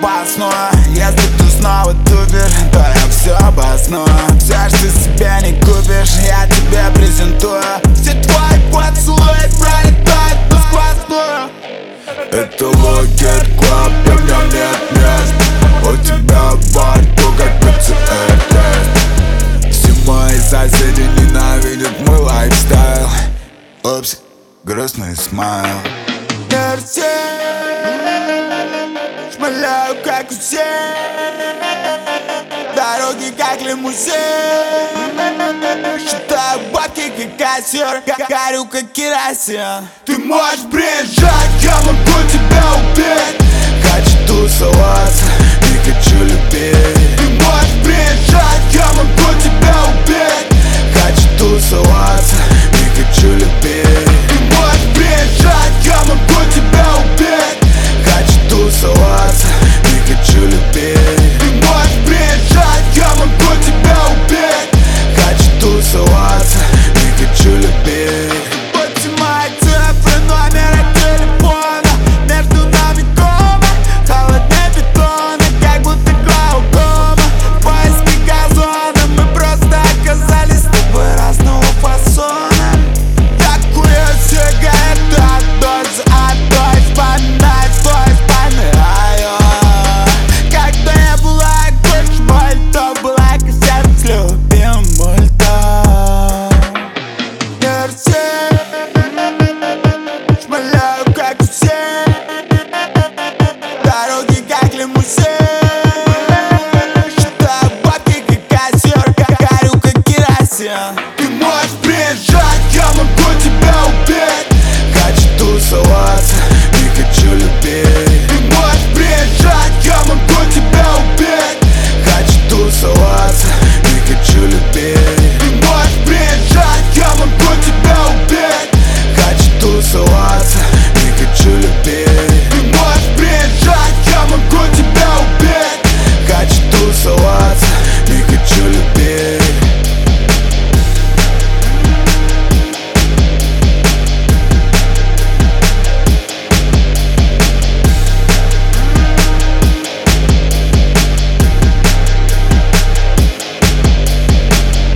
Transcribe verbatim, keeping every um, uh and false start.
опасно. Если ты снова тупишь, то я все обосную. Все, что себе не купишь, я тебе презентую. Все твои поцелуи пролетают насквозную. Это Локет Клаб, и в нем нет мест. У тебя во рту как ПЦР-тест. Все мои соседи ненавидят мой лайфстайл. Упс, грустный смайл. Мерси, шмаляю как все. Дороги как лимузин. Считаю бабки как кассир. Горю как керосин. Ты можешь приезжать, я могу тебя убить. Хочу тусоваться, не хочу любить. Ты можешь приезжать, я могу тебя убить. Хочу тусоваться, не хочу любить. Ты можешь приезжать, я могу тебя убить. Хочу тусоваться, не хочу любить. Ты можешь приезжать, я могу тебя убить. Хочу тусоваться, не хочу любить. Будьте мои цифры, номера телефона. Между нами кома, холоднее бетона, как будто глаукома. В поиске газона мы просто оказались с тобой разного фасона. Такую сигарету от дользы, от той вспоминать твой спальный район. Когда я была куча мультов, была кассета с любимым мультом. Мерси, шмаляю как все. Дороги как лимузин.